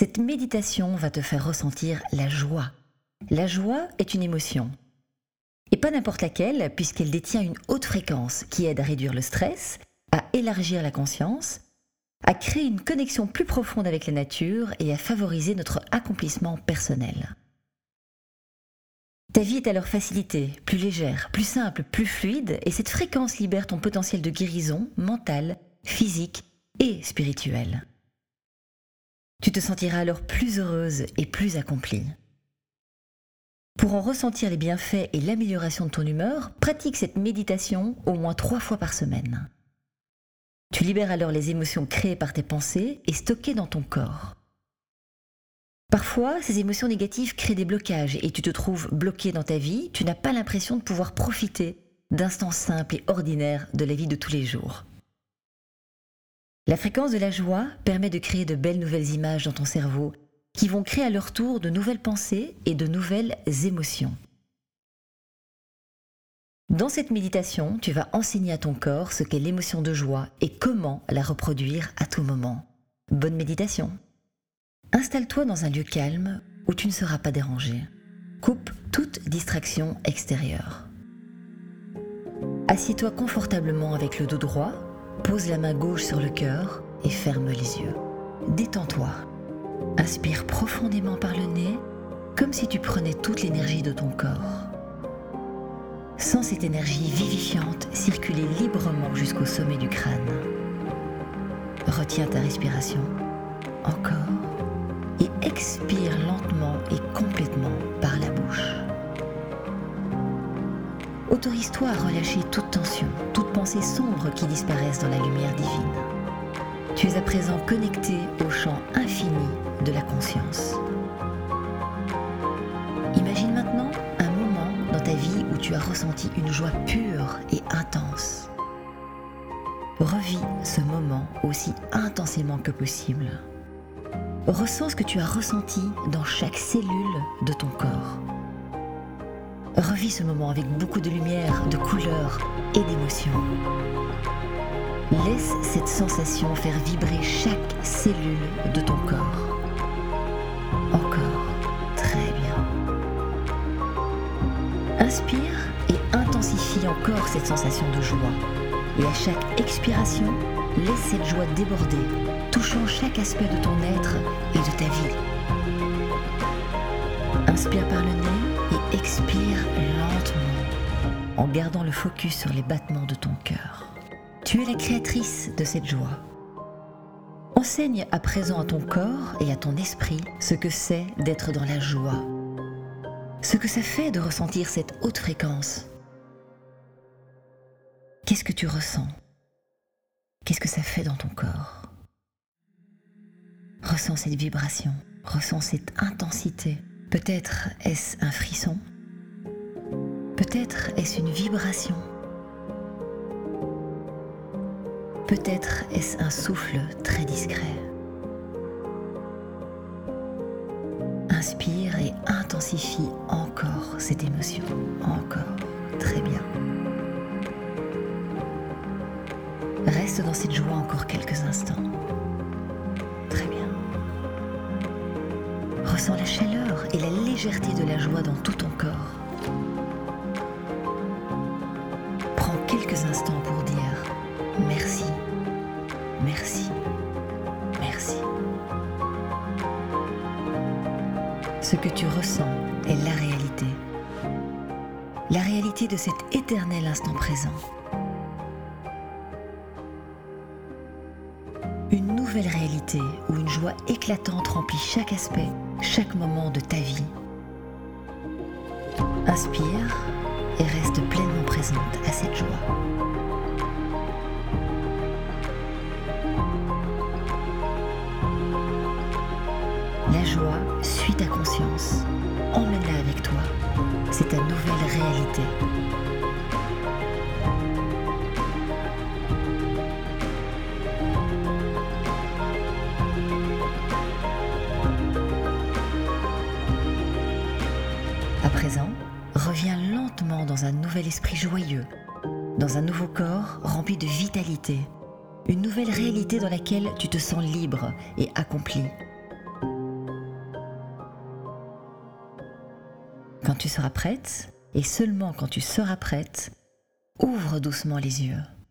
Cette méditation va te faire ressentir la joie. La joie est une émotion. Et pas n'importe laquelle, puisqu'elle détient une haute fréquence qui aide à réduire le stress, à élargir la conscience, à créer une connexion plus profonde avec la nature et à favoriser notre accomplissement personnel. Ta vie est alors facilitée, plus légère, plus simple, plus fluide, et cette fréquence libère ton potentiel de guérison mentale, physique et spirituelle. Tu te sentiras alors plus heureuse et plus accomplie. Pour en ressentir les bienfaits et l'amélioration de ton humeur, pratique cette méditation au moins 3 fois par semaine. Tu libères alors les émotions créées par tes pensées et stockées dans ton corps. Parfois, ces émotions négatives créent des blocages et tu te trouves bloqué dans ta vie, tu n'as pas l'impression de pouvoir profiter d'instants simples et ordinaires de la vie de tous les jours. La fréquence de la joie permet de créer de belles nouvelles images dans ton cerveau qui vont créer à leur tour de nouvelles pensées et de nouvelles émotions. Dans cette méditation, tu vas enseigner à ton corps ce qu'est l'émotion de joie et comment la reproduire à tout moment. Bonne méditation! Installe-toi dans un lieu calme où tu ne seras pas dérangé. Coupe toute distraction extérieure. Assieds-toi confortablement avec le dos droit, pose la main gauche sur le cœur et ferme les yeux. Détends-toi. Inspire profondément par le nez, comme si tu prenais toute l'énergie de ton corps. Sens cette énergie vivifiante circuler librement jusqu'au sommet du crâne. Retiens ta respiration. Encore. Et expire lentement et complètement par la bouche. Autorise-toi à relâcher toute tension, toute pensée sombre qui disparaisse dans la lumière divine. Tu es à présent connecté au champ infini de la conscience. Imagine maintenant un moment dans ta vie où tu as ressenti une joie pure et intense. Revis ce moment aussi intensément que possible. Ressens ce que tu as ressenti dans chaque cellule de ton corps. Revis ce moment avec beaucoup de lumière, de couleurs et d'émotions. Laisse cette sensation faire vibrer chaque cellule de ton corps. Encore, très bien. Inspire et intensifie encore cette sensation de joie. Et à chaque expiration, laisse cette joie déborder, touchant chaque aspect de ton être et de ta vie. Inspire par le nez et expire lentement, en gardant le focus sur les battements de ton cœur. Tu es la créatrice de cette joie. Enseigne à présent à ton corps et à ton esprit ce que c'est d'être dans la joie, ce que ça fait de ressentir cette haute fréquence. Qu'est-ce que tu ressens ? Qu'est-ce que ça fait dans ton corps ? Ressens cette vibration, ressens cette intensité. Peut-être est-ce un frisson ? Peut-être est-ce une vibration ? Peut-être est-ce un souffle très discret. Inspire et intensifie encore cette émotion. Encore. Très bien. Reste dans cette joie encore quelques instants. Très bien. Ressens la chaleur et la légèreté de la joie dans tout ton corps. Prends quelques instants pour dire merci, merci, merci. Ce que tu ressens est la réalité. La réalité de cet éternel instant présent. Une nouvelle réalité où une joie éclatante remplit chaque aspect, chaque moment de ta vie. Inspire et reste pleinement présente à cette joie. La joie suit ta conscience. Emmène-la avec toi. C'est ta nouvelle réalité. À présent, reviens lentement dans un nouvel esprit joyeux, dans un nouveau corps rempli de vitalité, une nouvelle réalité dans laquelle tu te sens libre et accompli. Quand tu seras prête, et seulement quand tu seras prête, ouvre doucement les yeux.